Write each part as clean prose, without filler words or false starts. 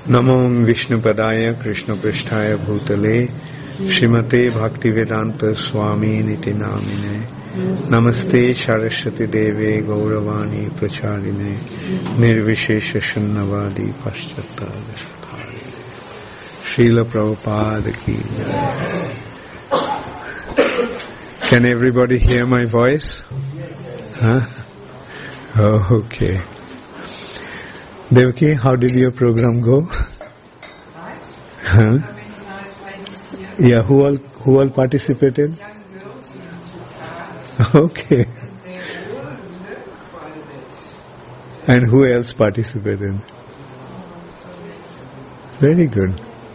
नमो विष्णुपदाय कृष्णपृष्ठाय भूतले श्रीमते भक्तिवेदांत स्वामी निति नामिने नमस्ते सरस्वती देवे गौरवाणी प्रचारिणे निर्विशेष शून्यवादी पश्चात्तारिणे श्रील प्रभुपाद की जय. Can everybody hear my voice? Huh? Oh, okay. Devaki, how did your program go? Huh? Yeah, who all participated? Okay. And who else participated? Very good.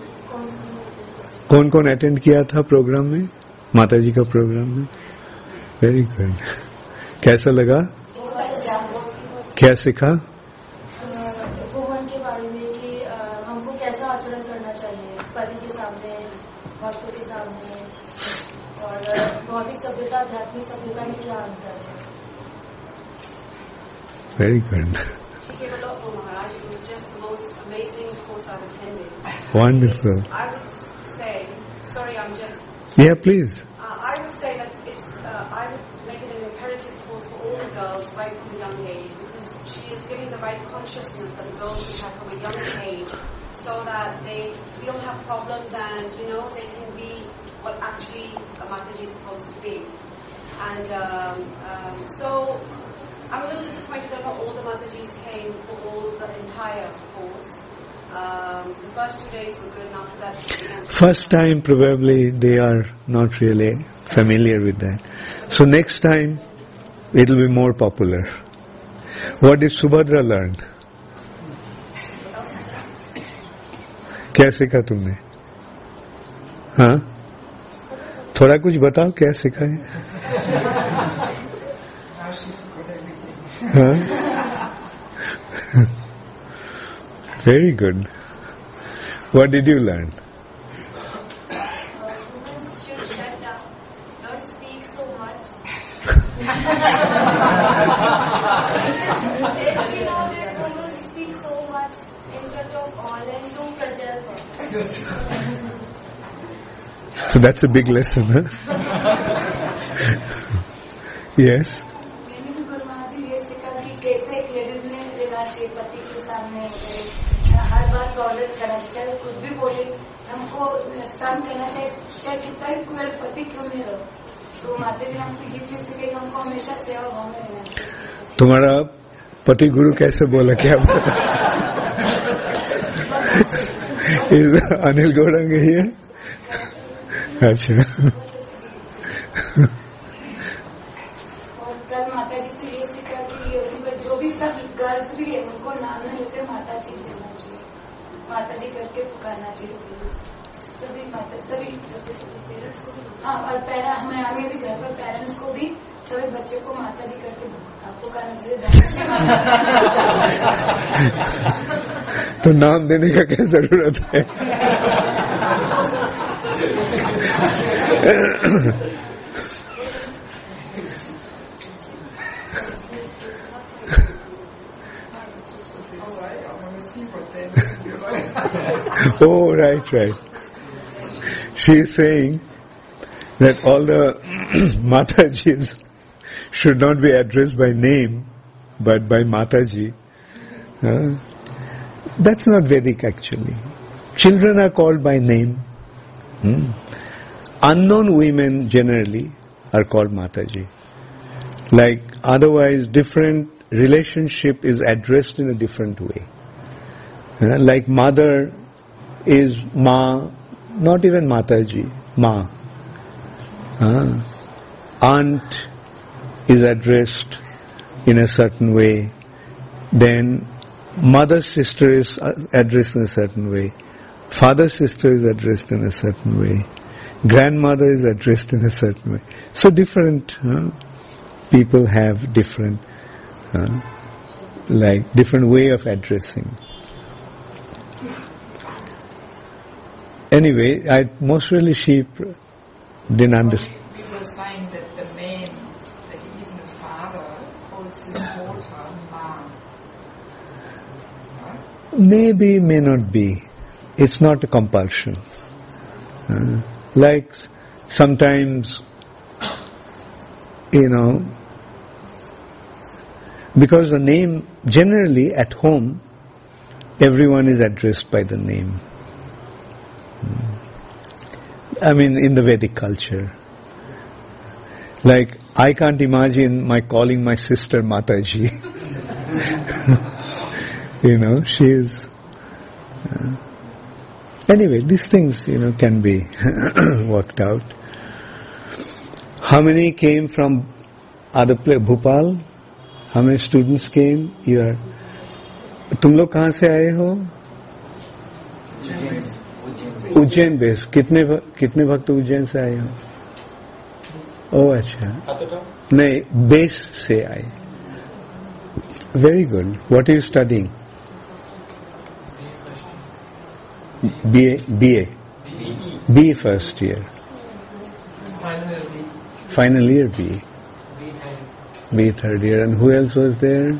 कौन अटेंड किया था प्रोग्राम में? माता जी का प्रोग्राम में? Very good. कैसा लगा? क्या सीखा? भगवान के बारे में कि हमको कैसा आचरण करना चाहिए पति के सामने, भक्तों के सामने, और भौतिक सभ्यता आध्यात्मिक सभ्यता में क्या अंतर है. Very good. Wonderful. I would say, sorry, I'm just... Yeah, please. I would say that it's, I would make it an imperative course for all the girls right from a young age, because she is giving the right consciousness that the girls should have from a young age, so that they don't have problems and, they can be what actually a Mataji is supposed to be. And so I'm a little disappointed that not all the Matajis came for all the entire course. The first 2 days were good, and after that... First time probably they are not really familiar with that. So next time it will be more popular. What did Subhadra learn? क्या सीखा तुमने? हाँ? थोड़ा कुछ बताओ क्या सीखा है? हाँ? Very good. What did you learn? Should shut down, don't speak so much. Women speak so much in front of all and do prajal. So that's a big lesson, huh? Yes. हर बार toilet करना चाहिए, कुछ भी बोले हमको सहन करना चाहिए, क्या कितना भी मेरे पति क्यों नहीं रहो. तो माता जी हमको ये चीज सिखाई, हमको हमेशा सेवा भाव में रहना चाहिए. तुम्हारा पति गुरु कैसे बोला क्या बोला? अनिल गौरंग ही है. अच्छा. और कल माता जी से ये सीखा कि जो भी सब गर्ल्स भी है उनको नाम नहीं लेते माता जी देना चाहिए, माता जी करके पुकारना चाहिए. सभी माता सभी छोटे छोटे पेरेंट्स को भी, हाँ, और हमें भी घर पर पेरेंट्स को भी सभी बच्चे को माता जी करके पुकारना चाहिए. तो नाम देने का क्या जरूरत है? Oh, right. She is saying that all the Matajis should not be addressed by name, but by Mataji. That's not Vedic actually. Children are called by name. Unknown women generally are called Mataji. Like otherwise different relationship is addressed in a different way. Like mother is Ma, not even Mataji, Ma. Aunt is addressed in a certain way. Then mother's sister is addressed in a certain way. Father's sister is addressed in a certain way. Grandmother is addressed in a certain way. So different people have different different way of addressing. Anyway, most really she didn't understand. People are saying that the man, that even the father calls his daughter Ma. Maybe, may not be. It's not a compulsion. Like sometimes, because the name, generally at home, everyone is addressed by the name. I mean, in the Vedic culture. Like, I can't imagine calling my sister Mataji. She is... Anyway, these things, can be worked out. How many came from other place? Bhopal? How many students came? तुम लोग कहाँ से आए हो? Ujjain base. कितने भक्त उज्जैन से आए हो? ओह अच्छा. नहीं, बेस से आए. Very good. What are you studying? BA. BE first year. Final year BE. BE third year. And who else was there?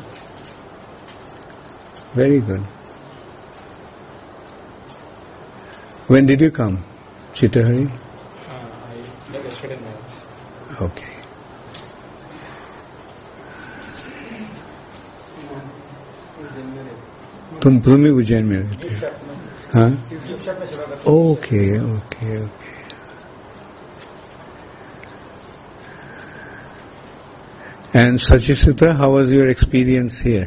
Very good. When did you come, Chitahari? Like yesterday night. Okay. तुम भी उज्जैन में रहते हो? हाँ? Okay. And Sachishita, how was your experience here?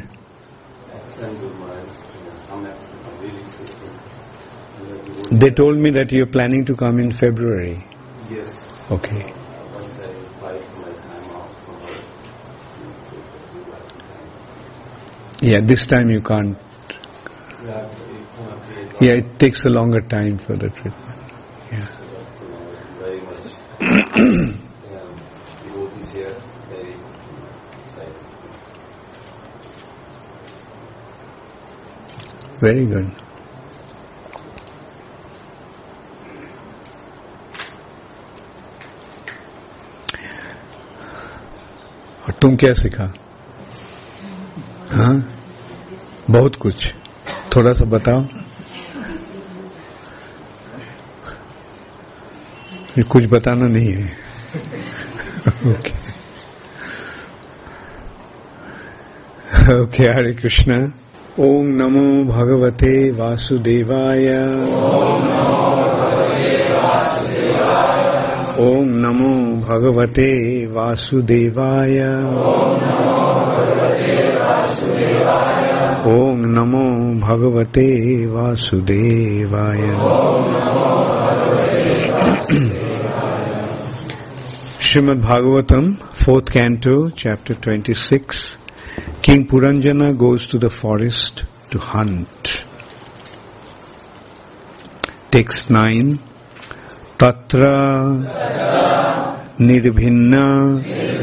They told me that you're planning to come in February. Yes. Okay. Once I apply for my time off from work. Yeah, this time you can't. Yeah, it takes a longer time for the treatment. Yeah. Very much. Devotees here, very excited. Very good. और तुम क्या सीखा? हाँ? बहुत कुछ. थोड़ा सा बताओ. कुछ बताना नहीं है. Okay. Okay, Hare Krishna. Om Namo Bhagavate Vasudevaya. Om Namo Bhagavate Vasudevaya. Om Namo Bhagavate Vasudevaya. Srimad Bhagavatam, 4th canto, chapter 26. King Puranjana goes to the forest to hunt. Text 9. Tatra nirbhinna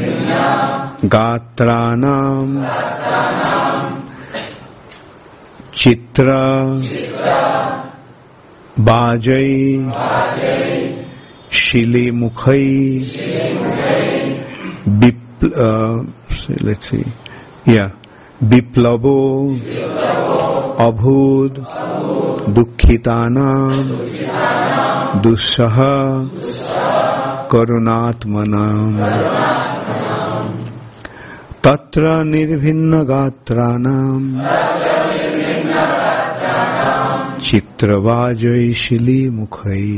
gatranam chitra bajai shili mukhai let's see. Yeah. Biplavo abhud dukkhitanam dussaha karunatmanam tatra nirbhinna gatranam chitravajai shili mukhai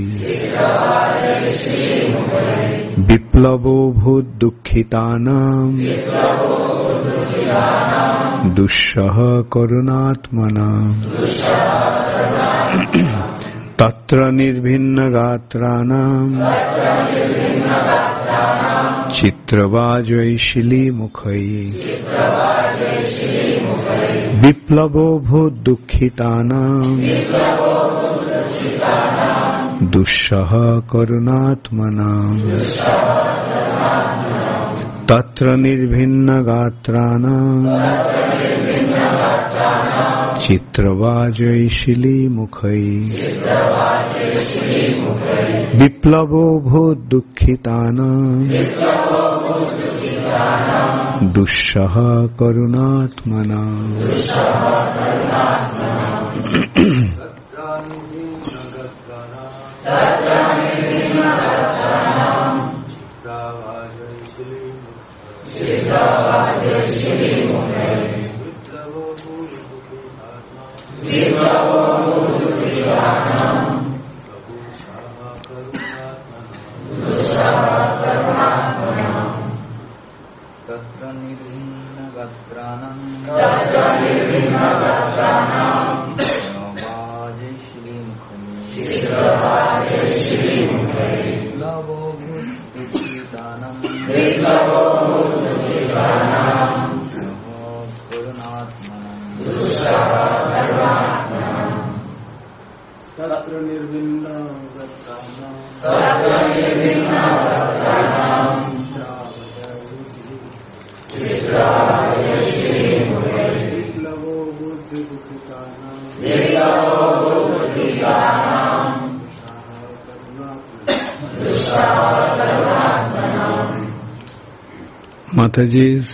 biplavo bhud dukkhitanam dussaha karunatmanam tatra nirbhinna gatranam chitravajai shili mukhai biplavo bhud dukkhitanam dussaha karunatmanam tatra nirbhinna gatranam chitravajai shili mukhai biplavo bhud dukkhitanam Dushaha karunatmana. Tatra nirvinna gatranam Lavo buddhitanam Tatra nirvinna Mataji's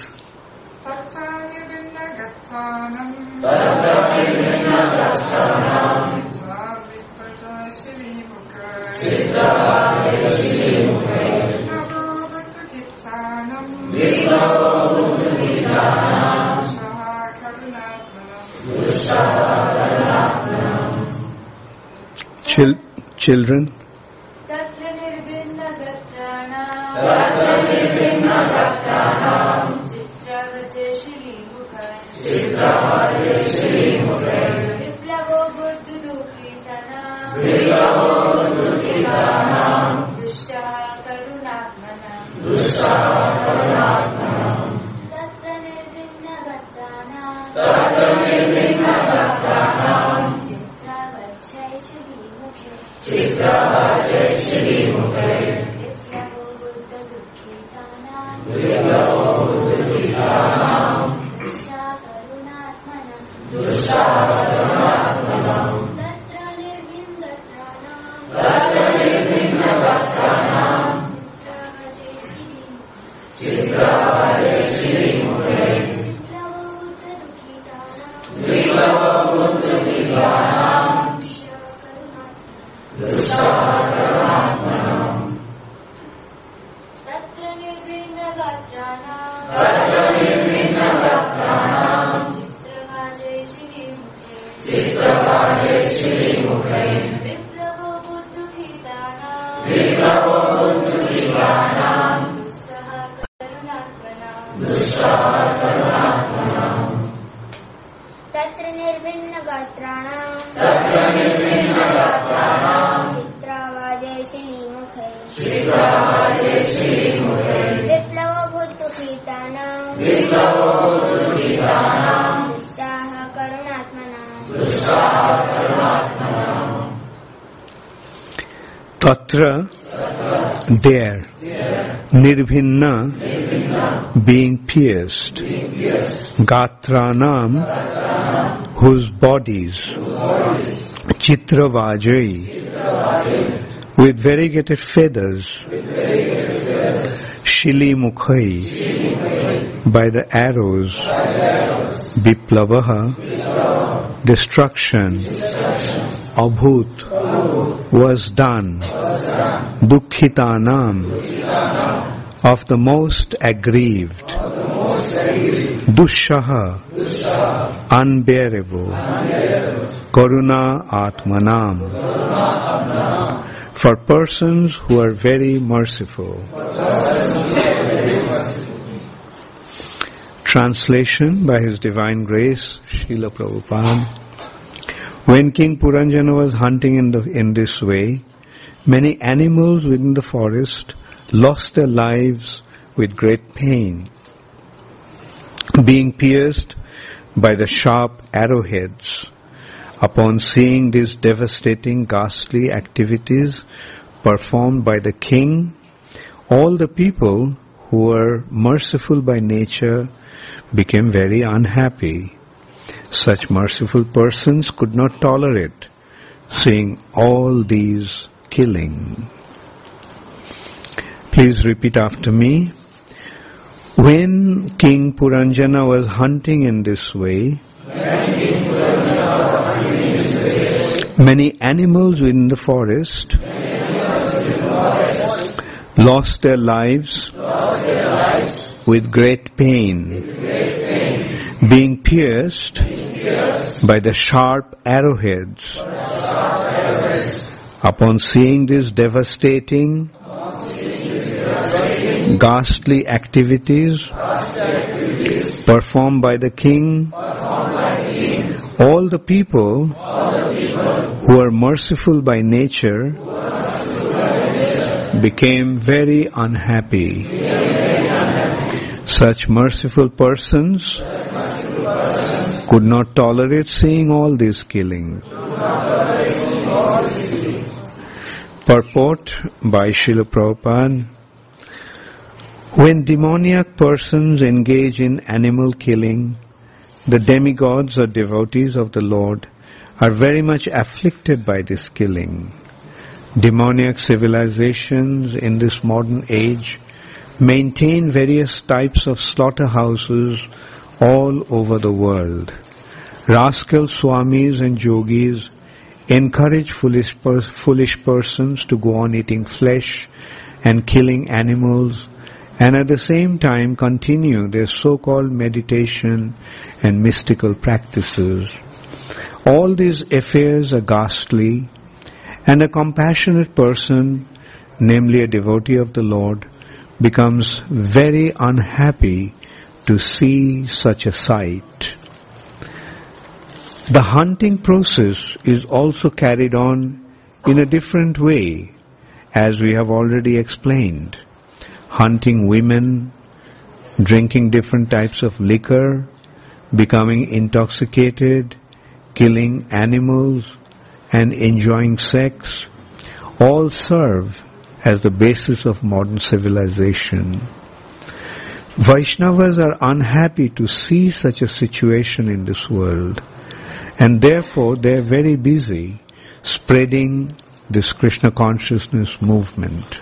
children. Tatra, there. Nirvinna, being pierced. Gatranam, whose bodies. Chitravajai, with variegated feathers. Shilimukhai, by the arrows. Viplavaha, destruction. Abhut, was done. Dukkhitanam, of the most aggrieved. Dushaha, unbearable. Karuna Atmanam, for persons who are very merciful. Translation by His Divine Grace, Srila Prabhupada. When King Puranjana was hunting in this way, many animals within the forest lost their lives with great pain, being pierced by the sharp arrowheads. Upon seeing these devastating, ghastly activities performed by the king, all the people who were merciful by nature became very unhappy. Such merciful persons could not tolerate seeing all these killing. Please repeat after me. When King Puranjana was hunting in this way, many animals in the forest lost their lives with great pain, being pierced by the sharp arrowheads. Upon seeing this devastating, ghastly activities performed by the king, all the people who are merciful by nature became very unhappy. Such merciful persons could not tolerate seeing all these killings. Purport by Srila Prabhupada. When demoniac persons engage in animal killing, the demigods or devotees of the Lord are very much afflicted by this killing. Demoniac civilizations in this modern age maintain various types of slaughterhouses all over the world. Rascal swamis and yogis encourage foolish persons to go on eating flesh and killing animals, and at the same time continue their so-called meditation and mystical practices. All these affairs are ghastly, and a compassionate person, namely a devotee of the Lord, becomes very unhappy to see such a sight. The hunting process is also carried on in a different way, as we have already explained. Hunting women, drinking different types of liquor, becoming intoxicated, killing animals, and enjoying sex, all serve as the basis of modern civilization. Vaishnavas are unhappy to see such a situation in this world, and therefore they are very busy spreading this Krishna consciousness movement.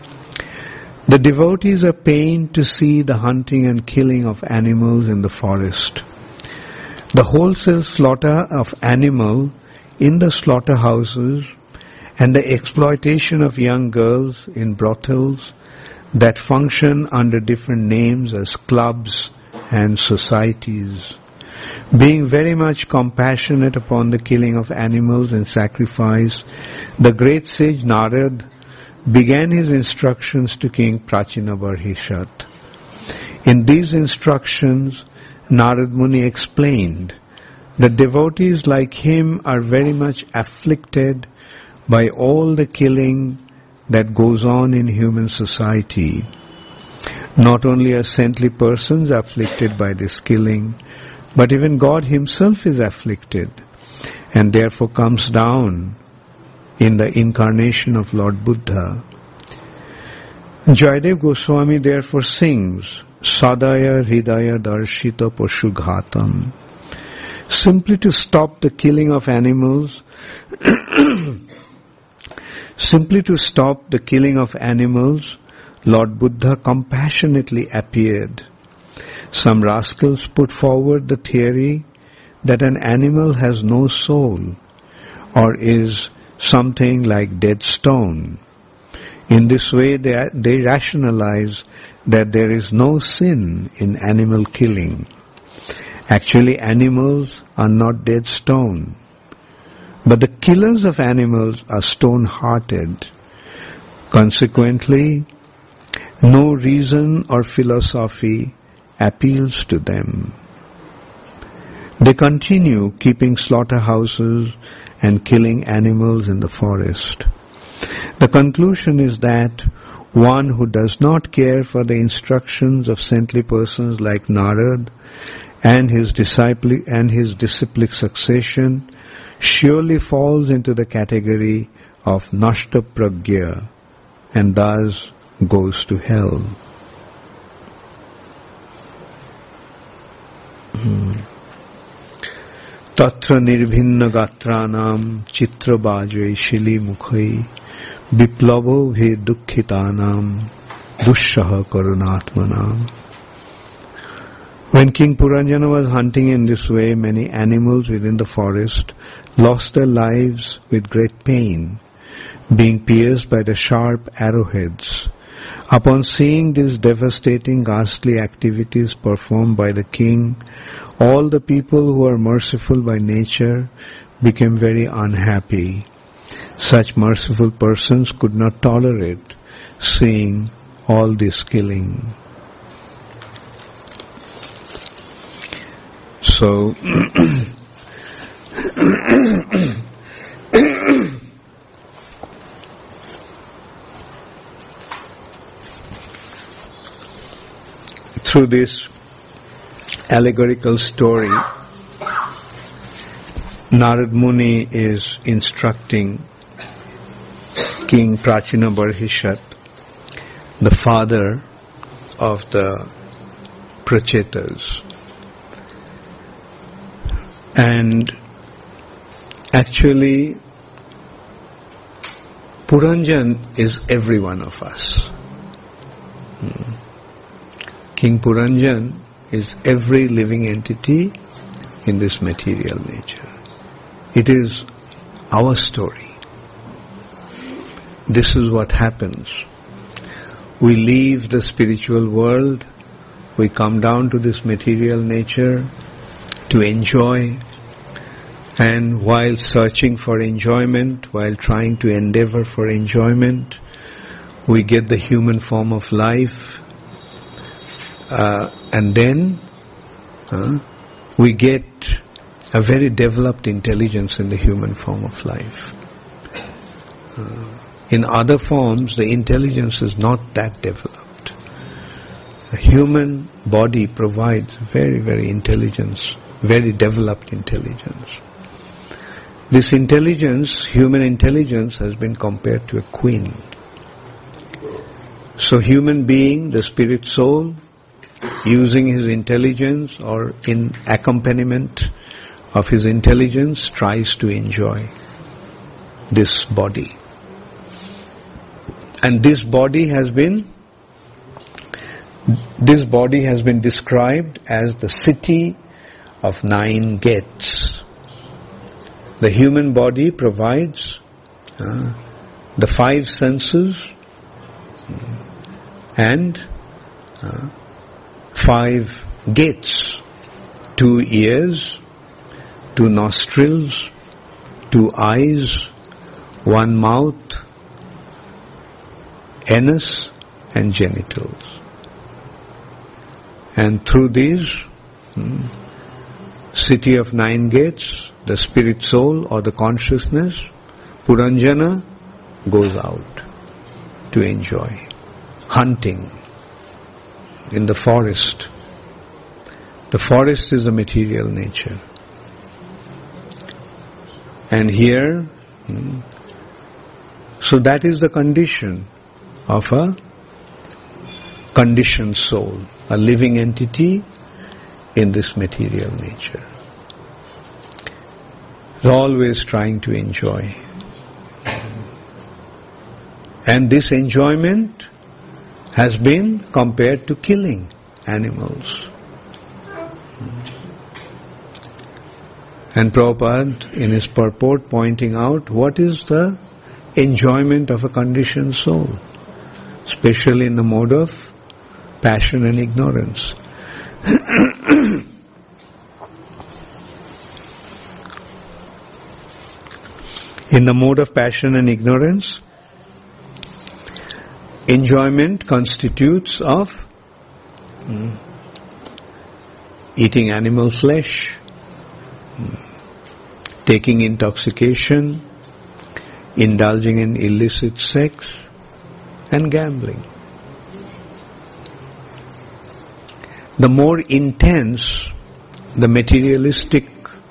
The devotees are pained to see the hunting and killing of animals in the forest. The wholesale slaughter of animal in the slaughterhouses and the exploitation of young girls in brothels that function under different names as clubs and societies. Being very much compassionate upon the killing of animals and sacrifice, the great sage Narad began his instructions to King Prachinabarhishat. In these instructions, Narad Muni explained that devotees like him are very much afflicted by all the killing that goes on in human society. Not only are saintly persons afflicted by this killing, but even God himself is afflicted, and therefore comes down in the incarnation of Lord Buddha. Jayadev Goswami therefore sings, Sadaya Hridaya Darshita Poshughatam. Simply to stop the killing of animals, Lord Buddha compassionately appeared. Some rascals put forward the theory that an animal has no soul or is something like dead stone. In this way they rationalize that there is no sin in animal killing. Actually, animals are not dead stone, but the killers of animals are stone-hearted. Consequently, no reason or philosophy appeals to them. They continue keeping slaughterhouses and killing animals in the forest. The conclusion is that one who does not care for the instructions of saintly persons like Narad and his disciplic succession surely falls into the category of Nashta Pragya and thus goes to hell. Tatra nirbhinna gatranam chitra bajai shili mukhai viplavo bhe dukkhitanam dushyaha karunatmanam. When King Puranjana was hunting in this way, many animals within the forest lost their lives with great pain, being pierced by the sharp arrowheads. Upon seeing these devastating, ghastly activities performed by the king, all the people who are merciful by nature became very unhappy. Such merciful persons could not tolerate seeing all this killing. So, through this allegorical story, Narad Muni is instructing King Prachina Barhishat, the father of the Prachetas. And actually, Puranjan is every one of us. King Puranjan is every living entity in this material nature. It is our story. This is what happens. We leave the spiritual world, we come down to this material nature to enjoy, and while searching for enjoyment, while trying to endeavor for enjoyment, we get the human form of life, and then we get a very developed intelligence in the human form of life. In other forms, the intelligence is not that developed. The human body provides very, very developed intelligence. This intelligence, human intelligence, has been compared to a queen. So human being, the spirit soul, using his intelligence or in accompaniment of his intelligence, tries to enjoy this body. And this body has been described as the city of 9 gates. The human body provides the 5 senses and 5 gates: 2 ears, 2 nostrils, 2 eyes, 1 mouth, anus and genitals. And through these city of 9 gates, the spirit soul or the consciousness, Puranjana, goes out to enjoy. Hunting in the forest. The forest is a material nature. And here, so that is the condition of a conditioned soul, a living entity in this material nature. Always trying to enjoy. And this enjoyment has been compared to killing animals. And Prabhupada, in his purport, pointing out what is the enjoyment of a conditioned soul, especially in the mode of passion and ignorance. In the mode of passion and ignorance, enjoyment constitutes of eating animal flesh, taking intoxication, indulging in illicit sex, and gambling. The more intense the materialistic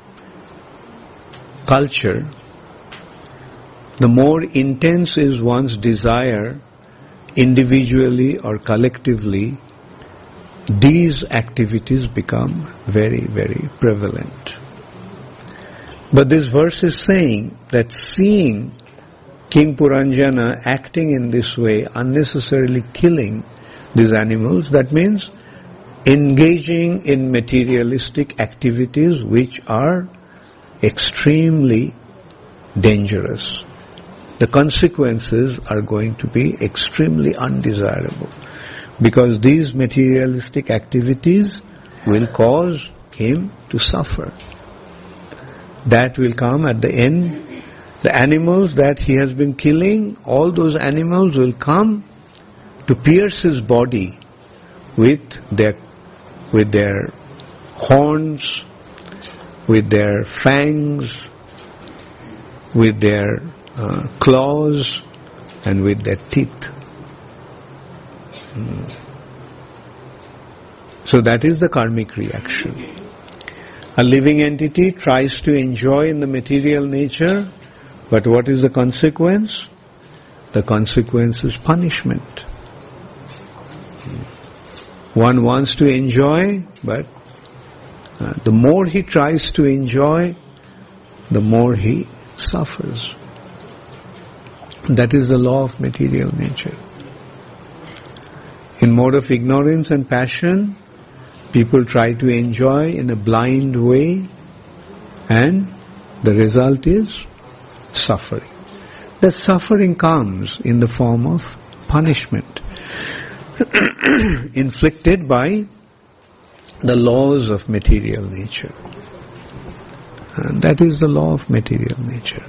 culture, the more intense is one's desire, individually or collectively, these activities become very, very prevalent. But this verse is saying that seeing King Puranjana acting in this way, unnecessarily killing these animals, that means engaging in materialistic activities which are extremely dangerous. The consequences are going to be extremely undesirable, because these materialistic activities will cause him to suffer. That will come at the end. The animals that he has been killing, all those animals will come to pierce his body with their horns, with their fangs, with their claws, and with their teeth. So that is the karmic reaction. A living entity tries to enjoy in the material nature, but what is the consequence? The consequence is punishment. One wants to enjoy, but the more he tries to enjoy, the more he suffers. That is the law of material nature. In mode of ignorance and passion, people try to enjoy in a blind way, and the result is suffering. That suffering comes in the form of punishment inflicted by the laws of material nature. And that is the law of material nature.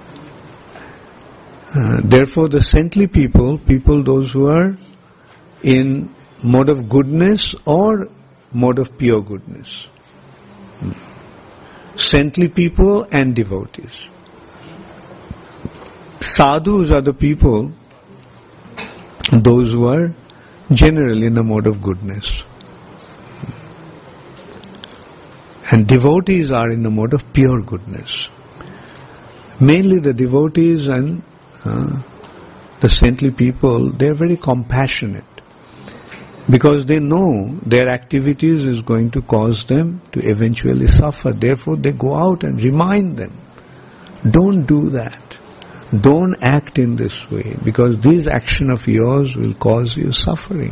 Therefore, the saintly people those who are in mode of goodness or mode of pure goodness. Saintly people and devotees. Sadhus are the people, those who are generally in the mode of goodness. And devotees are in the mode of pure goodness. Mainly the devotees and the saintly people, they are very compassionate, because they know their activities is going to cause them to eventually suffer. Therefore they go out and remind them, don't do that. Don't act in this way, because this action of yours will cause you suffering.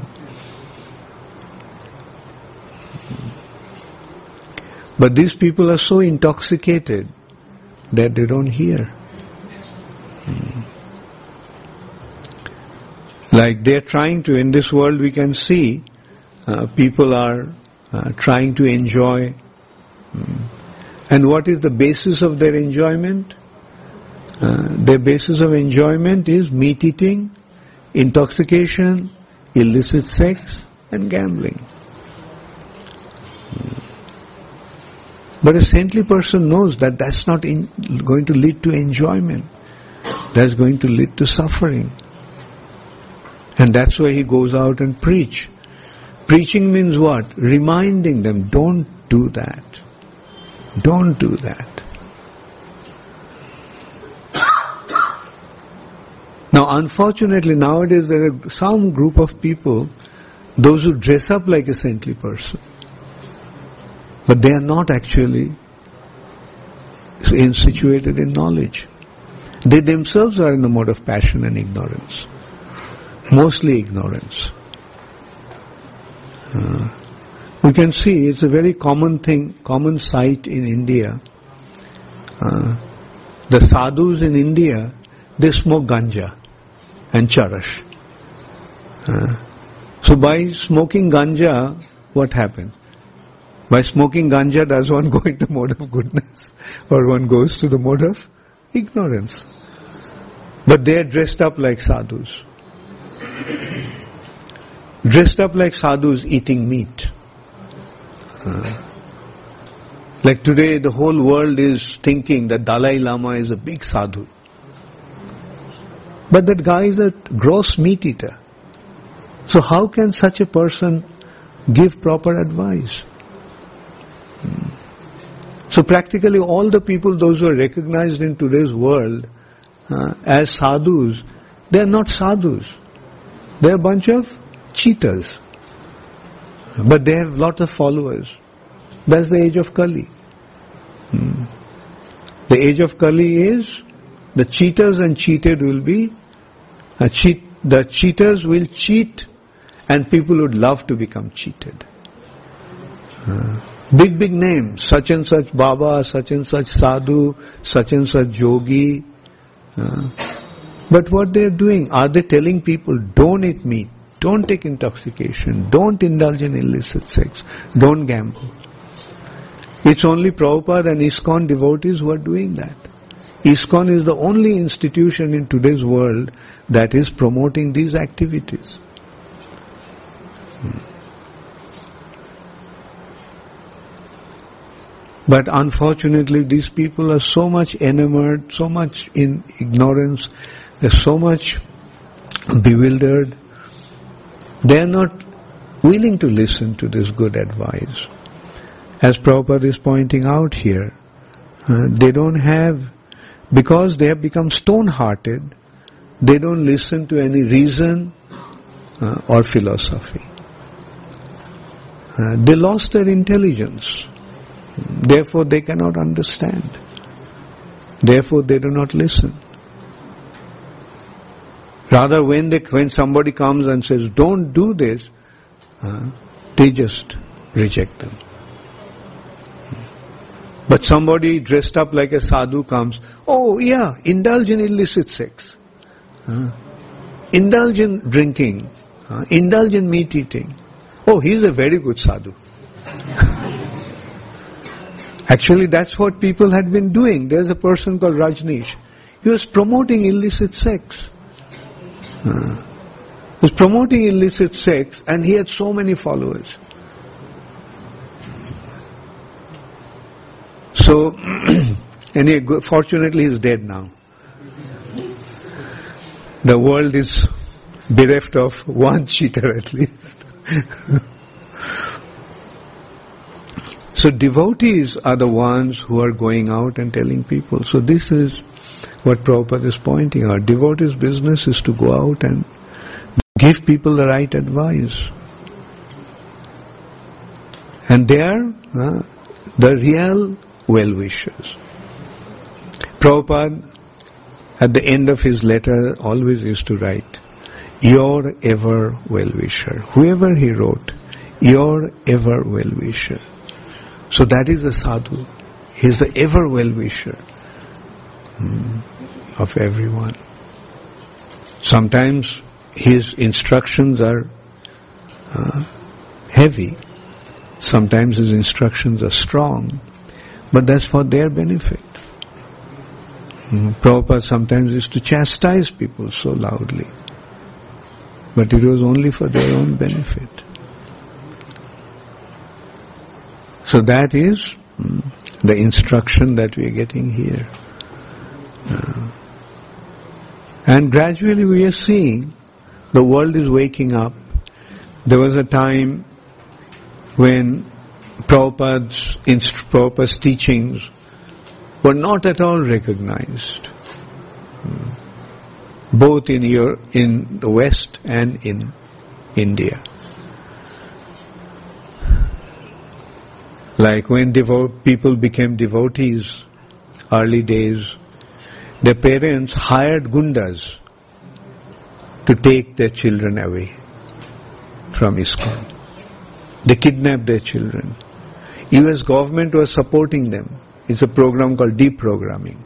But these people are so intoxicated that they don't hear. Like they are trying to, in this world we can see, people are trying to enjoy. And what is the basis of their enjoyment? Their basis of enjoyment is meat eating, intoxication, illicit sex, and gambling. But a saintly person knows that that's not going to lead to enjoyment. That's going to lead to suffering. And that's why he goes out and preach. Preaching means what? Reminding them, don't do that. Don't do that. Now, unfortunately, nowadays there are some group of people, those who dress up like a saintly person, but they are not actually situated in knowledge. They themselves are in the mode of passion and ignorance. Mostly ignorance. We can see it's a very common thing, common sight in India. The sadhus in India, they smoke ganja and charash. So by smoking ganja, what happens? By smoking ganja, does one go into mode of goodness, or one goes to the mode of ignorance? But they are dressed up like sadhus. Dressed up like sadhus eating meat. Like today the whole world is thinking that Dalai Lama is a big sadhu. But that guy is a gross meat eater. So how can such a person give proper advice? So practically all the people, those who are recognized in today's world as sadhus, they are not sadhus. They are a bunch of cheaters. But they have lots of followers. That's the age of Kali. The age of Kali is the cheaters and cheated will be, the cheaters will cheat and people would love to become cheated. Big names, such and such Baba, such and such Sadhu, such and such Yogi. But what they are doing, are they telling people, don't eat meat, don't take intoxication, don't indulge in illicit sex, don't gamble? It's only Prabhupada and ISKCON devotees who are doing that. ISKCON is the only institution in today's world that is promoting these activities. But unfortunately, these people are so much enamored, so much in ignorance, they're so much bewildered. They are not willing to listen to this good advice. As Prabhupada is pointing out here, they don't have, because they have become stone-hearted, they don't listen to any reason or philosophy. They lost their intelligence. Therefore they cannot understand. Therefore they do not listen. Rather, when somebody comes and says, don't do this, they just reject them. But somebody dressed up like a sadhu comes, oh yeah, indulge in illicit sex, indulge in drinking, indulge in meat eating. Oh, he's a very good sadhu. Actually, that's what people had been doing. There's a person called Rajneesh. He was promoting illicit sex. He was promoting illicit sex and he had so many followers. So, anyway, fortunately he's dead now. The world is bereft of one cheater at least. So devotees are the ones who are going out and telling people. So this is what Prabhupada is pointing out. Devotees' business is to go out and give people the right advice. And they are the real well-wishers. Prabhupada, at the end of his letter, always used to write, your ever well-wisher. Whoever he wrote, your ever well-wisher. So that is the sadhu. He is the ever well-wisher of everyone. Sometimes his instructions are heavy. Sometimes his instructions are strong. But that's for their benefit. Prabhupada sometimes used to chastise people so loudly. But it was only for their own benefit. So that is the instruction that we are getting here. And gradually we are seeing the world is waking up. There was a time when Prabhupada's teachings were not at all recognized, both in the West and in India. Like when people became devotees, early days, their parents hired gundas to take their children away from ISKCON. They kidnapped their children. US government was supporting them. It's a program called deprogramming.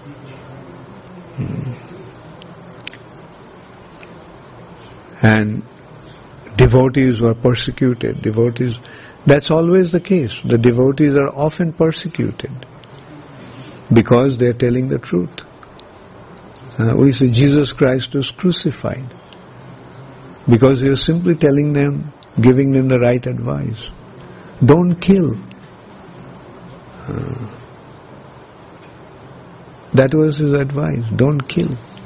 And devotees were persecuted. That's always the case. The devotees are often persecuted because they are telling the truth. We say Jesus Christ was crucified because he was simply telling them, giving them the right advice. Don't kill. That was his advice. Don't kill.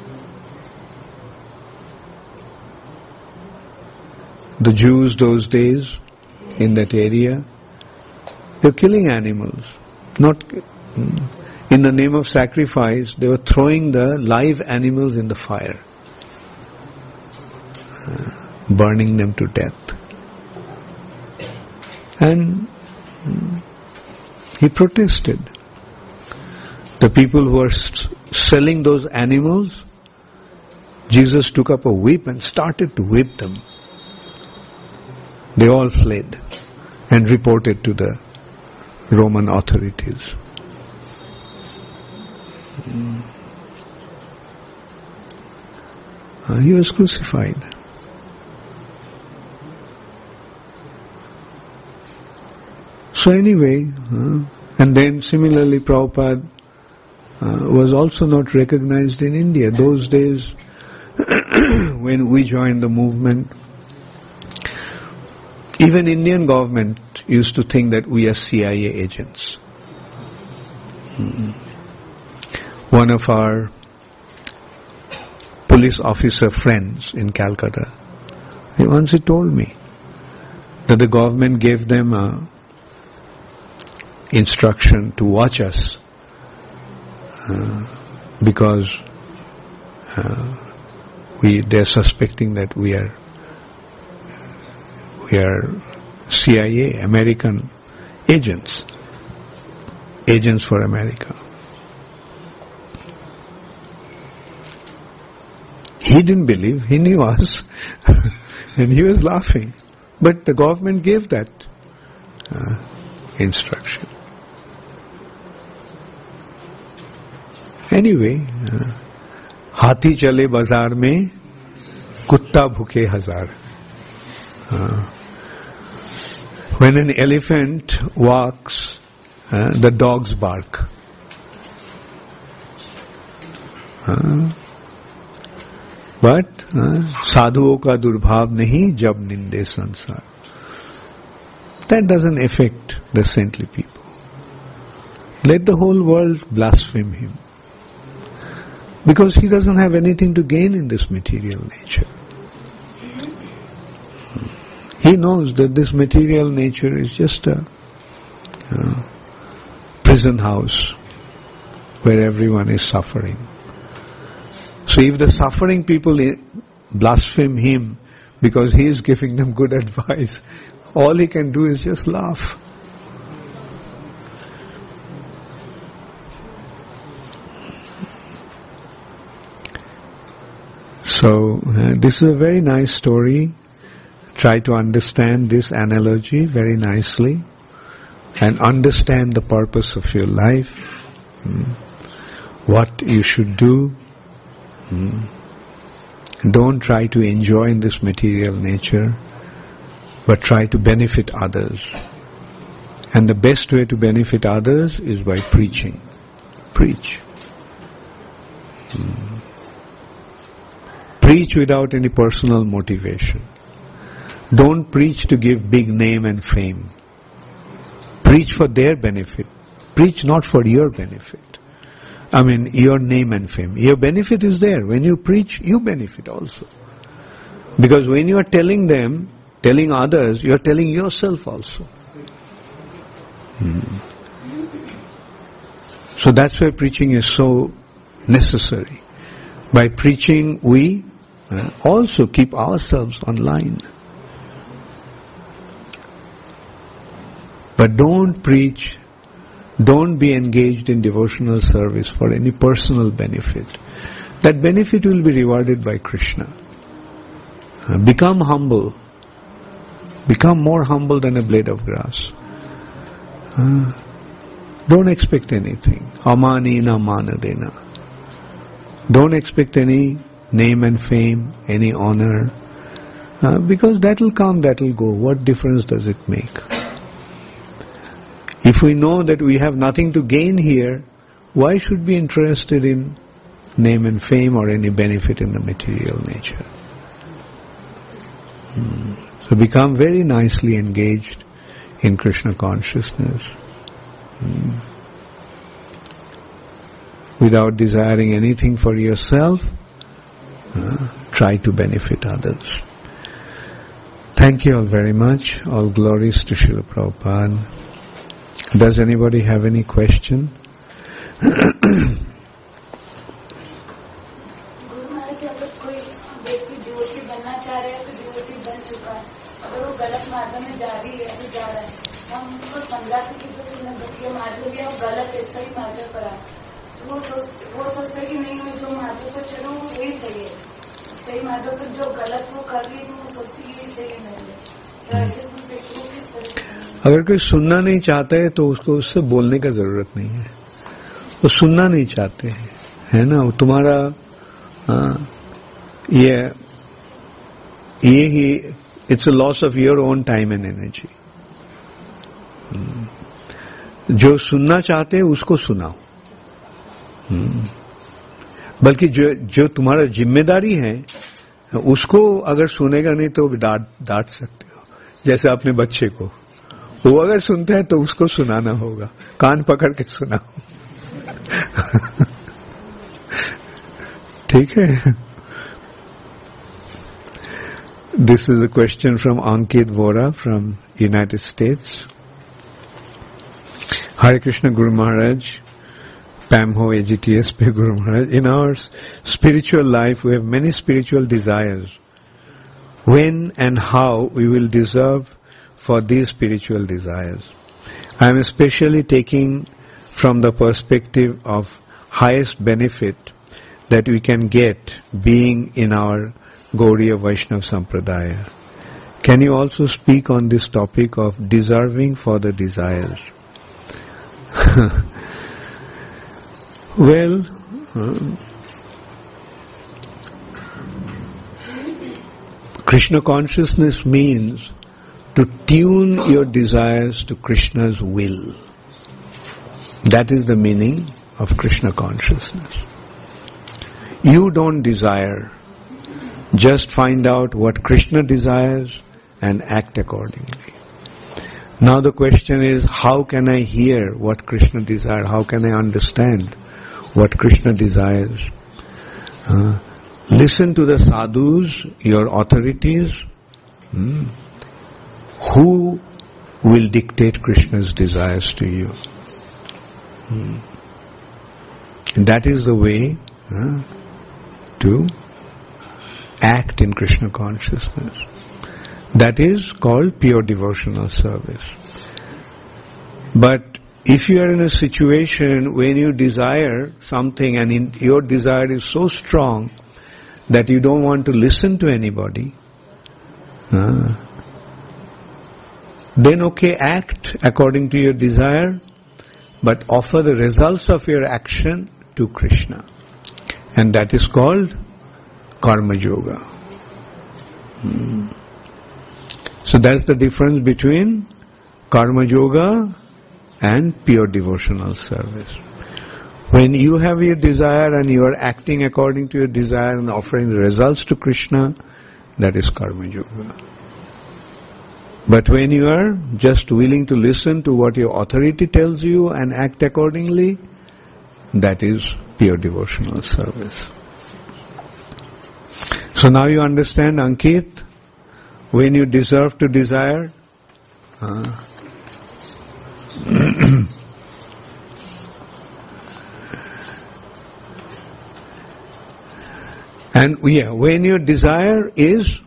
The Jews those days in that area, they were killing animals. Not in the name of sacrifice, they were throwing the live animals in the fire, burning them to death. And he protested. The people who were selling those animals, Jesus took up a whip and started to whip them. They all fled. and report it to the Roman authorities. He was crucified. So anyway, and then similarly Prabhupada was also not recognized in India. Those days, when we joined the movement, even Indian government used to think that we are CIA agents. One of our police officer friends in Calcutta, once he told me that the government gave them a instruction to watch us because they're suspecting that we are CIA, American agents for America. He didn't believe, he knew us and he was laughing. But the government gave that instruction. Anyway, हाथी चले बाजार में कुत्ता भूखे हजार. When an elephant walks, the dogs bark. But साधुओं का दुर्भाव नहीं जब निंदे संसार. That doesn't affect the saintly people. Let the whole world blaspheme him. Because he doesn't have anything to gain in this material nature. He knows that this material nature is just a prison house where everyone is suffering. So if the suffering people blaspheme him because he is giving them good advice, all he can do is just laugh. So this is a very nice story. Try to understand this analogy very nicely and understand the purpose of your life, what you should do. Don't try to enjoy in this material nature, but try to benefit others. And the best way to benefit others is by preaching. Preach. Preach without any personal motivation. Don't preach to give big name and fame. Preach for their benefit. Preach not for your benefit. I mean, your name and fame. Your benefit is there. When you preach, you benefit also. Because when you are telling them, telling others, you are telling yourself also. So that's why preaching is so necessary. By preaching, we also keep ourselves online. But don't preach, don't be engaged in devotional service for any personal benefit. That benefit will be rewarded by Krishna. Become humble. Become more humble than a blade of grass. Don't expect anything. Amani na mana dena. Don't expect any name and fame, any honor. Because that will come, that will go. What difference does it make? If we know that we have nothing to gain here, why should we be interested in name and fame or any benefit in the material nature? So become very nicely engaged in Krishna consciousness. Without desiring anything for yourself, try to benefit others. Thank you all very much. All glories to Srila Prabhupada. Does anybody have any question? Guru Maharaj, अगर कोई व्यक्ति devotee बनना चाह रहा है तो devotee बन चुका है, अगर वो गलत मार्ग में जा रही है तो जा रहा है, हम उसको समझाते कि जो तुमने भक्ति मार्ग लिया वो गलत है, सही मार्ग पर आ, वो सोचता है कि नहीं मैं जो मार्ग पर चलूँ वो यही सही है, सही मार्ग पर जो गलत वो कर रही है वो सोचती है ये सही नहीं है, तो ऐसे सोचते कि वो किस तरह से अगर कोई सुनना नहीं चाहता है तो उसको उससे बोलने का जरूरत नहीं है. वो सुनना नहीं चाहते हैं, है ना. वो तुम्हारा ये ही it's a loss of your own time and energy. जो सुनना चाहते हैं उसको सुनाओ. बल्कि जो तुम्हारा जिम्मेदारी है उसको अगर सुनेगा नहीं तो डांट सकते हो. जैसे अपने बच्चे को, वो अगर सुनता है तो उसको सुनाना होगा, कान पकड़ के सुनाओ. ठीक है. This is a question from Ankit Vora from United States. Hare Krishna Guru Maharaj, Pamho AGTS Pe Guru Maharaj. In our spiritual life, we have many spiritual desires. When and how we will deserve for these spiritual desires? I am especially taking from the perspective of highest benefit that we can get being in our Gauriya Vaishnava Sampradaya. Can you also speak on this topic of deserving for the desires? Well, Krishna consciousness means to tune your desires to Krishna's will. That is the meaning of Krishna consciousness. You don't desire. Just find out what Krishna desires and act accordingly. Now the question is, how can I hear what Krishna desires? How can I understand what Krishna desires? Listen to the sadhus, your authorities, who will dictate Krishna's desires to you. That is the way to act in Krishna consciousness. That is called pure devotional service. But if you are in a situation when you desire something and your desire is so strong that you don't want to listen to anybody, then okay, act according to your desire, but offer the results of your action to Krishna. And that is called Karma Yoga. So that's the difference between Karma Yoga and pure devotional service. When you have your desire and you are acting according to your desire and offering the results to Krishna, that is Karma Yoga. But when you are just willing to listen to what your authority tells you and act accordingly, that is pure devotional service. So now you understand, Ankit, when you deserve to desire, and when your desire is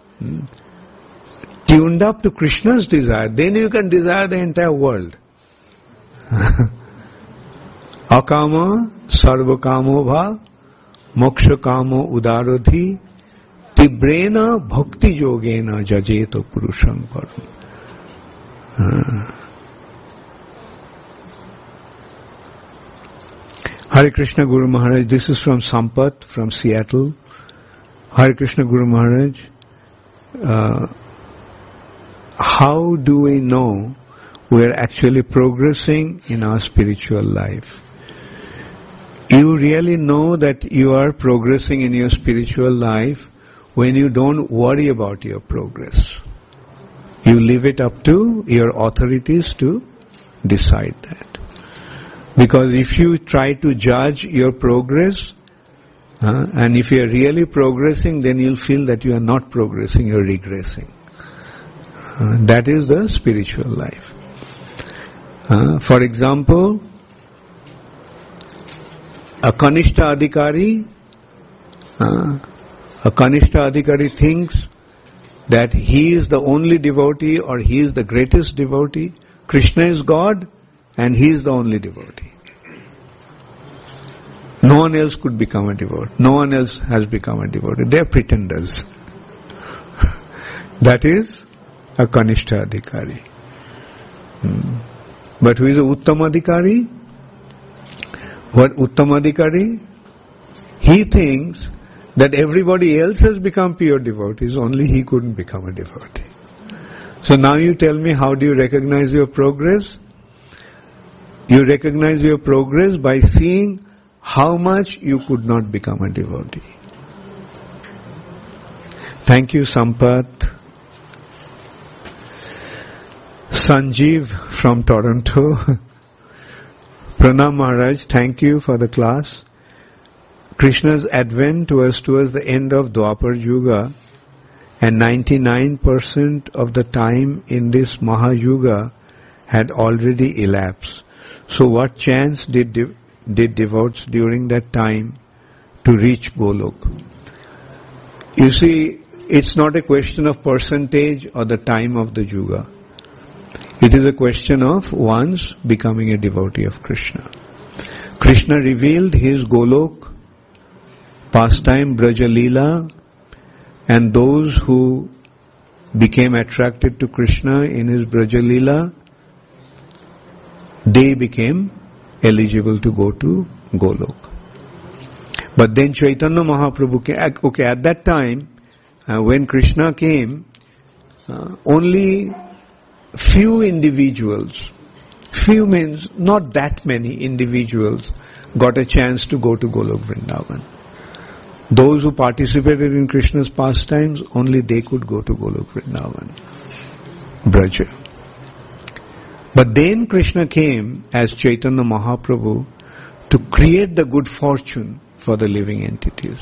tuned up to Krishna's desire, then you can desire the entire world. Akama sarva kamo bha moksha kamo udarodhi tibrena bhakti yogena jajeto purusham param. Hare Krishna Guru Maharaj, this is from Sampath from Seattle. Hare Krishna Guru Maharaj, how do we know we are actually progressing in our spiritual life? You really know that you are progressing in your spiritual life when you don't worry about your progress. You leave it up to your authorities to decide that. Because if you try to judge your progress, and if you are really progressing, then you'll feel that you are not progressing, you are regressing. That is the spiritual life. For example, a Kanishta Adhikari thinks that he is the only devotee or he is the greatest devotee. Krishna is God and he is the only devotee. No one else could become a devotee. No one else has become a devotee. They are pretenders. That is a Kanishta Adhikari. But who is a Uttamadhikari? What Uttamadhikari? He thinks that everybody else has become pure devotees, only he couldn't become a devotee. So now you tell me, how do you recognize your progress? You recognize your progress by seeing how much you could not become a devotee. Thank you, Sampath. Sanjeev from Toronto. Pranam Maharaj, thank you for the class. Krishna's advent was towards the end of Dwapar Yuga, and 99% of the time in this Mahayuga had already elapsed. So what chance did devotees during that time to reach Golok? You see, it's not a question of percentage or the time of the Yuga. It is a question of one's becoming a devotee of Krishna. Krishna revealed his Golok pastime, Braja Leela, and those who became attracted to Krishna in his Braja Leela, they became eligible to go to Golok. But then Chaitanya Mahaprabhu came. Okay, at that time, when Krishna came, only few individuals, few means not that many individuals, got a chance to go to Golok Vrindavan. Those who participated in Krishna's pastimes, only they could go to Golok Vrindavan, Braja. But then Krishna came as Chaitanya Mahaprabhu to create the good fortune for the living entities.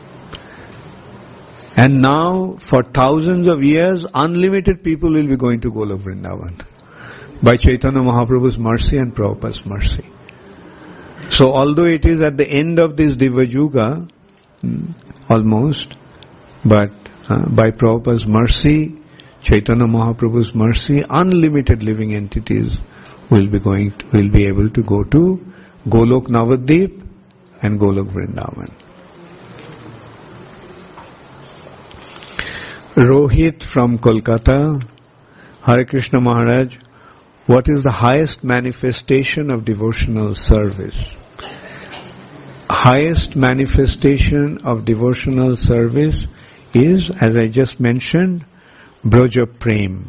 And now, for thousands of years, unlimited people will be going to Golok Vrindavan by Chaitanya Mahaprabhu's mercy and Prabhupada's mercy. So although it is at the end of this Divya Yuga, almost, but by Prabhupada's mercy, Chaitanya Mahaprabhu's mercy, unlimited living entities will be able to go to Golok Navadvip and Golok Vrindavan. Rohit from Kolkata. Hare Krishna Maharaj, what is the highest manifestation of devotional service? Highest manifestation of devotional service is, as I just mentioned, Braja Prem.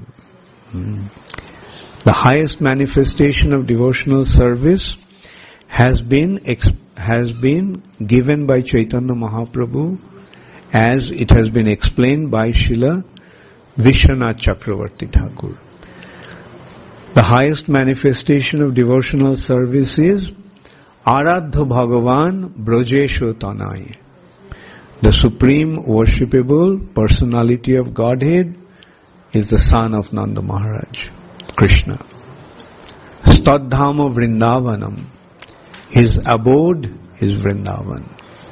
The highest manifestation of devotional service has been given by Chaitanya Mahaprabhu, as it has been explained by Srila Vishwanath Chakravarti Thakur. The highest manifestation of devotional service is Aradha Bhagavan Brajesho Tanai. The supreme worshipable personality of Godhead is the son of Nanda Maharaj, Krishna. Stadhama Vrindavanam. His abode is Vrindavan.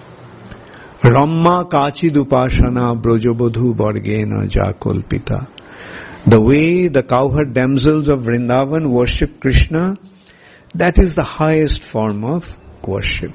Ramma Kachid Upashana Brajabodhu Vargena Jakolpita. The way the cowherd damsels of Vrindavan worship Krishna, that is the highest form of worship.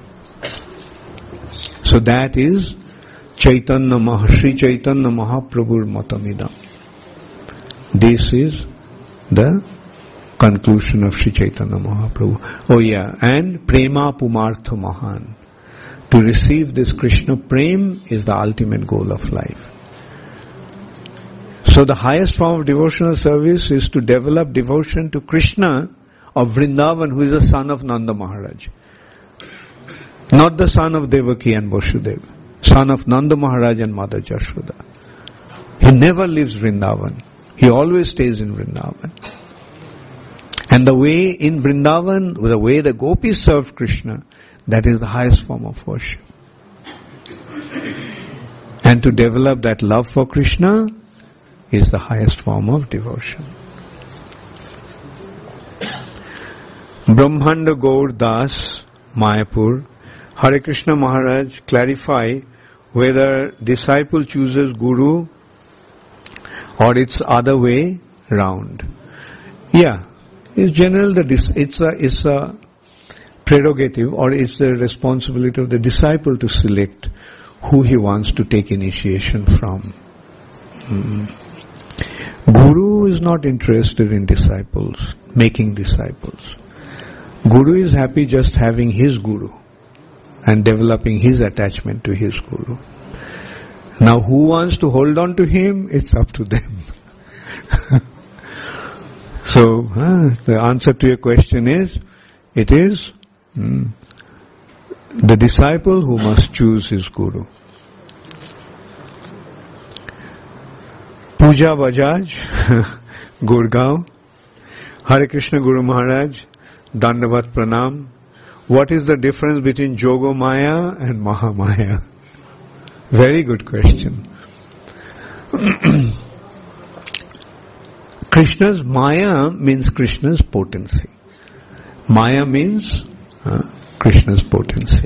So that is Sri Chaitanya Mahaprabhu's Matamidam. This is the conclusion of Sri Chaitanya Mahaprabhu. Oh yeah, and Prema Pumartha Mahan. To receive this Krishna Prem is the ultimate goal of life. So the highest form of devotional service is to develop devotion to Krishna of Vrindavan, who is the son of Nanda Maharaj. Not the son of Devaki and Vasudeva. Son of Nanda Maharaj and Mother Jashoda. He never leaves Vrindavan. He always stays in Vrindavan. And the way in Vrindavan, the way the gopis served Krishna, that is the highest form of worship. And to develop that love for Krishna is the highest form of devotion. Brahmanda Gaur Das, Mayapur. Hare Krishna Maharaj, clarify whether disciple chooses guru or it's other way round. Yeah, in general it's a prerogative, or it's the responsibility of the disciple to select who he wants to take initiation from. Guru is not interested in disciples. making disciples. Guru is happy just having his guru and developing his attachment to his guru. Now who wants to hold on to him, it's up to them. So, the answer to your question is, it is the disciple who must choose his guru. Pooja Bajaj, Gurgaon. Hare Krishna Guru Maharaj, Dandavat Pranam. What is the difference between Jogomaya and Mahamaya? Very good question. Krishna's Maya means Krishna's potency. Maya means Krishna's potency.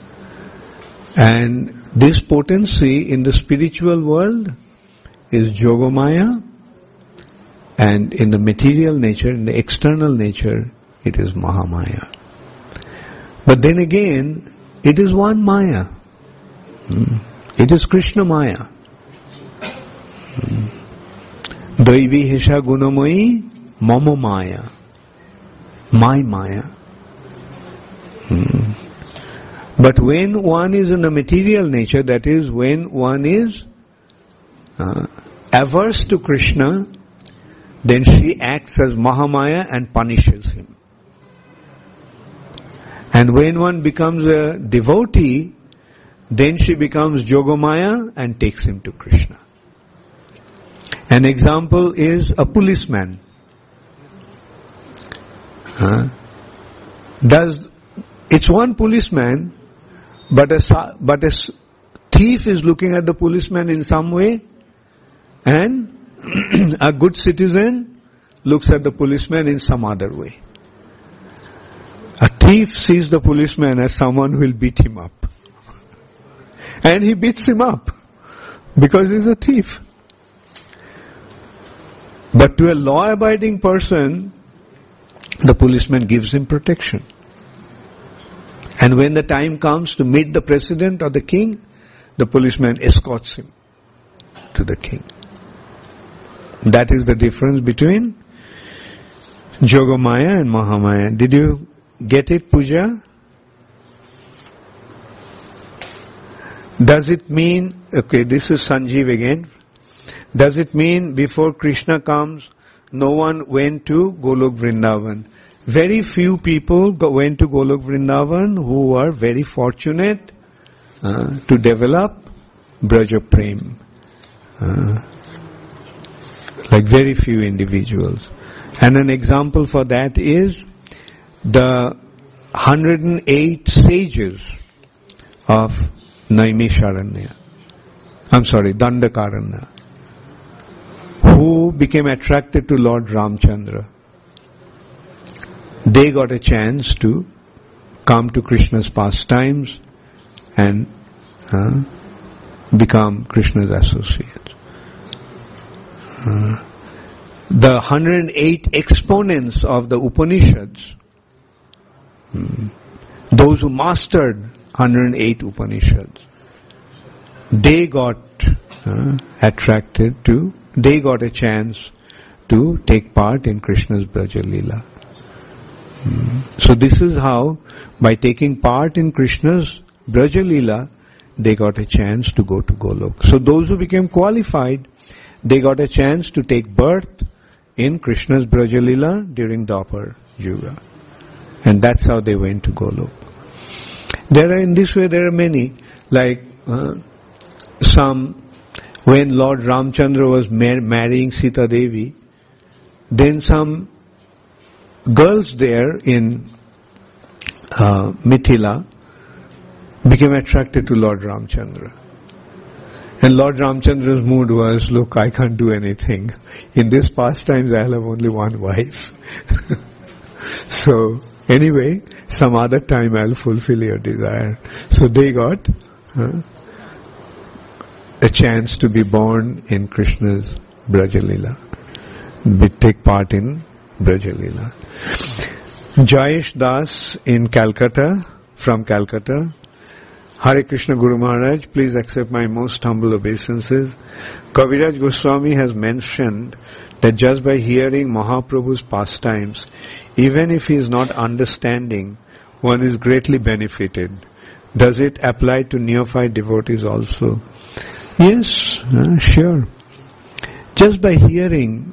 And this potency in the spiritual world is Jogomaya, and in the material nature, in the external nature, it is Mahamaya. But then again, it is one Maya. It is Krishna Maya. Daivi Hesha Gunamoyi Mama Maya. My Maya. But when one is in the material nature, that is, when one is averse to Krishna, then she acts as Mahamaya and punishes him. And when one becomes a devotee, then she becomes Jogomaya and takes him to Krishna. An example is a policeman. It's one policeman, but a thief is looking at the policeman in some way, and a good citizen looks at the policeman in some other way. A thief sees the policeman as someone who will beat him up. And he beats him up because he's a thief. But to a law-abiding person, the policeman gives him protection. And when the time comes to meet the president or the king, the policeman escorts him to the king. That is the difference between Jogomaya and Mahamaya. Did you get it, Pooja? Does it mean, okay, this is Sanjeev again. Does it mean before Krishna comes, no one went to Golok Vrindavan? Very few people went to Golok Vrindavan who were very fortunate to develop Braja Prem. Like very few individuals. And an example for that is the 108 sages of Naimisharanya. Dandakaranya, who became attracted to Lord Ramchandra. They got a chance to come to Krishna's pastimes and become Krishna's associates. The 108 exponents of the Upanishads, those who mastered 108 Upanishads, they got they got a chance to take part in Krishna's Braja Leela. So this is how, by taking part in Krishna's Braja Leela, they got a chance to go to Golok. So those who became qualified, they got a chance to take birth in Krishna's Braja Leela during Dwapar Yuga. And that's how they went to Golok. In this way there are many, like some, when Lord Ramchandra was marrying Sita Devi, then some girls there in Mithila became attracted to Lord Ramchandra. And Lord Ramchandra's mood was, look, I can't do anything. In this pastimes I'll have only one wife. So anyway, some other time I'll fulfill your desire. So they got a chance to be born in Krishna's Braja Leela, take part in Braja Leela. Jayesh Das in Calcutta, from Calcutta. Hare Krishna Guru Maharaj, please accept my most humble obeisances. Kaviraj Goswami has mentioned that just by hearing Mahaprabhu's pastimes, even if he is not understanding, one is greatly benefited. Does it apply to neophyte devotees also? Yes, sure. Just by hearing,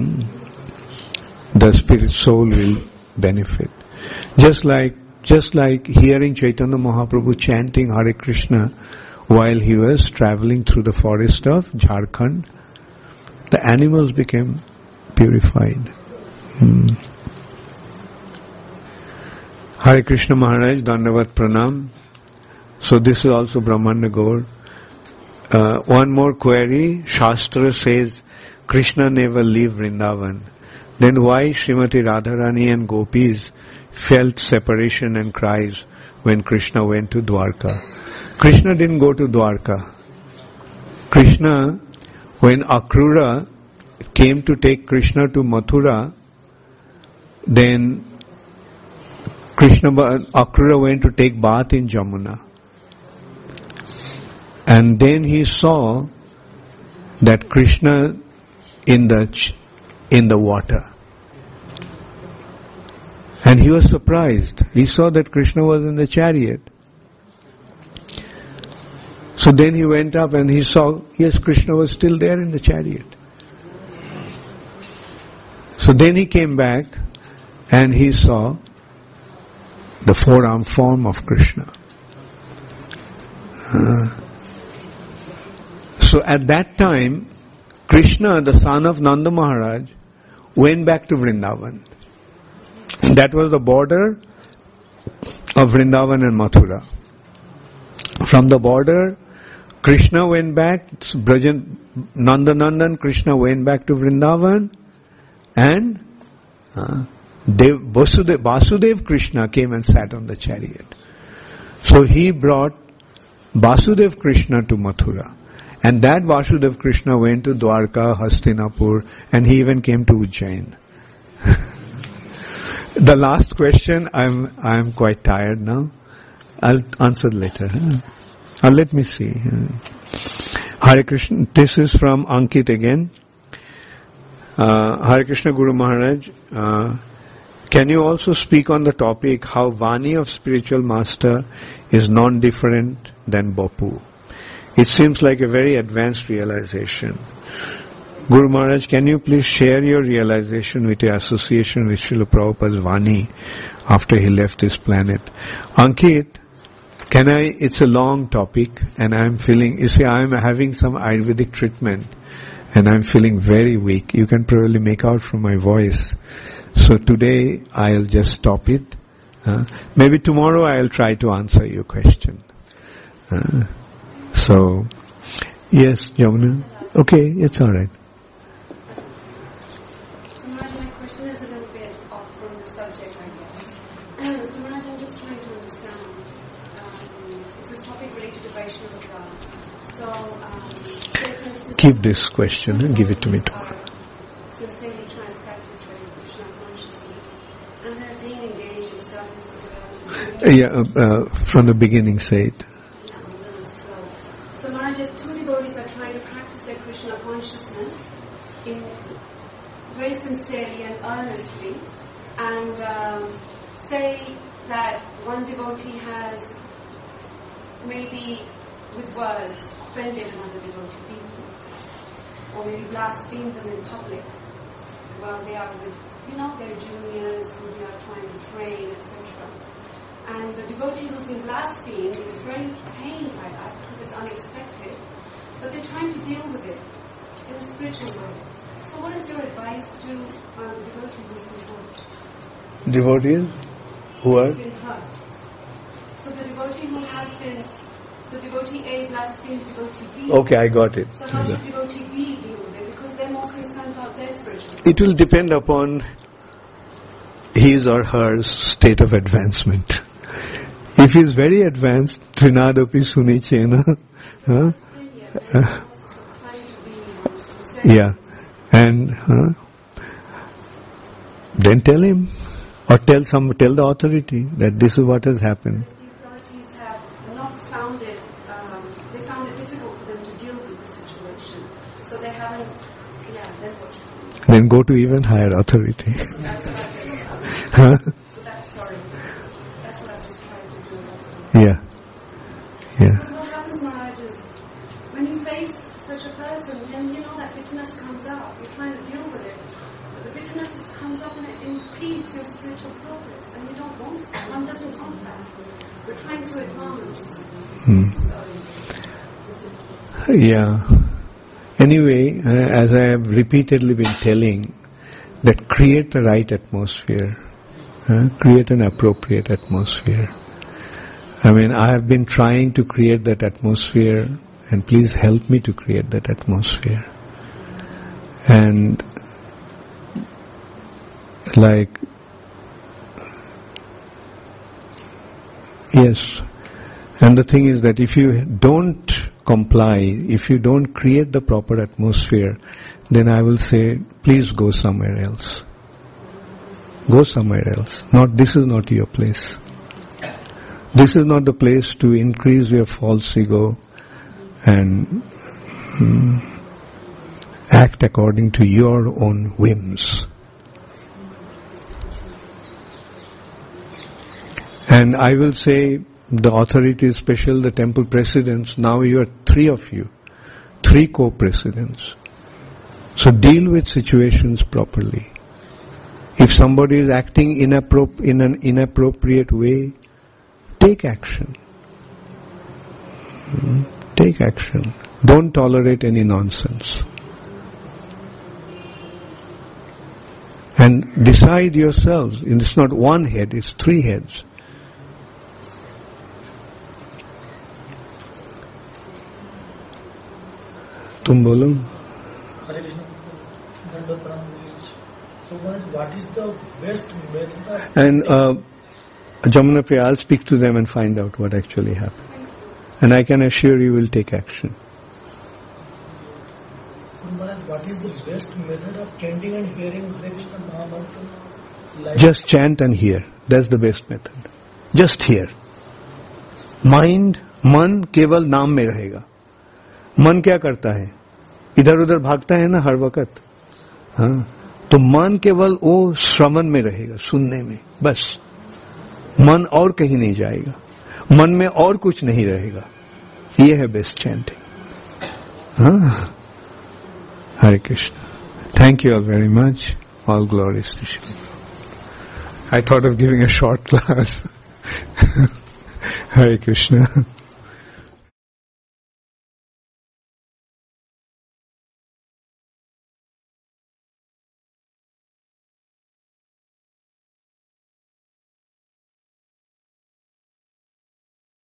the spirit soul will benefit. Just like hearing Chaitanya Mahaprabhu chanting Hare Krishna while he was traveling through the forest of Jharkhand, the animals became purified. Hare Krishna Maharaj, Dandavat Pranam. So this is also Brahmanda Gaur. One more query. Shastra says Krishna never leave Vrindavan. Then why Srimati Radharani and gopis felt separation and cries when Krishna went to Dwarka? Krishna didn't go to Dwarka. Krishna, when Akrura came to take Krishna to Mathura, then Akrura went to take bath in Jamuna. And then he saw that Krishna in the water. And he was surprised. He saw that Krishna was in the chariot. So then he went up and he saw, yes, Krishna was still there in the chariot. So then he came back and he saw the four-armed form of Krishna. So at that time, Krishna, the son of Nanda Maharaj, went back to Vrindavan. That was the border of Vrindavan and Mathura. From the border, Krishna went back, Nandanandan Krishna went back to Vrindavan, and Vasudev Krishna came and sat on the chariot. So he brought Vasudev Krishna to Mathura. And that Vasudev Krishna went to Dwarka, Hastinapur, and he even came to Ujjain. The last question, I'm quite tired now. I'll answer later. Let me see. Hare Krishna. This is from Ankit again. Hare Krishna Guru Maharaj. Can you also speak on the topic how Vani of spiritual master is non-different than Bapu? It seems like a very advanced realization. Guru Maharaj, can you please share your realization with your association with Srila Prabhupada's Vani after he left this planet? Ankit, it's a long topic and I'm having some Ayurvedic treatment and I'm feeling very weak. You can probably make out from my voice. So today I'll just stop it. Maybe tomorrow I'll try to answer your question. So, yes, Jamuna. Okay, it's alright. So Maharaj, my question is a little bit off from the subject, I guess. So Maharaj, I'm just trying to understand. It's this topic related to Vaishnava Dharma. So, say for instance, Keep this question and give it to me tomorrow. So say you try to practice Krishna consciousness, and they're being engaged in service of the From the beginning say it. So Maharaj, if two devotees are trying to practice their Krishna consciousness in very sincerely and earnestly, and say that one devotee has maybe with words offended another devotee deeply, or maybe blasphemed them in public while they are with, their juniors who they are trying to train, etc. And the devotee who's been blasphemed is very pained by that because it's unexpected, but they're trying to deal with it in a spiritual way. So what is your advice to the devotee who's been hurt? Devotees who are? Been hurt. So the devotee who has been, so devotee A blasphemes devotee B. Okay, I got it. So how should devotee B deal with it? Because they're more concerned about their spiritual. It will depend upon his or her state of advancement. If he is very advanced, Trinadapi Sunichena, and then tell him, or tell the authority that this is what has happened. The authorities have not found it, they found it difficult for them to deal with the situation. they haven't, then what? Then go to even higher authority. That's what I've been Huh? So that's what I've just tried to do. Yeah. Because what happens, Maharaj, is when you face such a person, then that bitterness comes out. You're trying to deal with it. But the bitterness comes up and it impedes your spiritual progress. And you don't want that. One doesn't want that. We're trying to advance. Yeah. Anyway, as I have repeatedly been telling, that create the right atmosphere. Create an appropriate atmosphere. I mean, I have been trying to create that atmosphere, and please help me to create that atmosphere. And yes. And the thing is that if you don't comply, if you don't create the proper atmosphere, then I will say, please go somewhere else. Go somewhere else. This is not your place. This is not the place to increase your false ego and act according to your own whims. And I will say, the authority, special the temple presidents, now you are 3 of you, 3 co-presidents. So deal with situations properly. If somebody is acting in an inappropriate way, take action. Take action. Don't tolerate any nonsense. And decide yourselves. It's not one head, it's 3 heads. तुम बोलो. Hare Krishna. So what is the best method? And Jamuna Priya, I'll speak to them and find out what actually happened. And I can assure you will take action. What is the best method of chanting and hearing Hare Krishna Mahamantra? Just chant and hear. That's the best method. Just hear. मन केवल नाम में रहेगा. मन क्या करता है? इधर उधर भागता है ना हर वक्त. हाँ, तो मन केवल वो श्रवण में रहेगा, सुनने में, बस. मन और कहीं नहीं जाएगा. मन में और कुछ नहीं रहेगा. ये है बेस्ट चैंटिंग. हाँ. Hare Krishna. Thank you all very much. All glories to Shiva. I thought of giving a short class. Hare Krishna.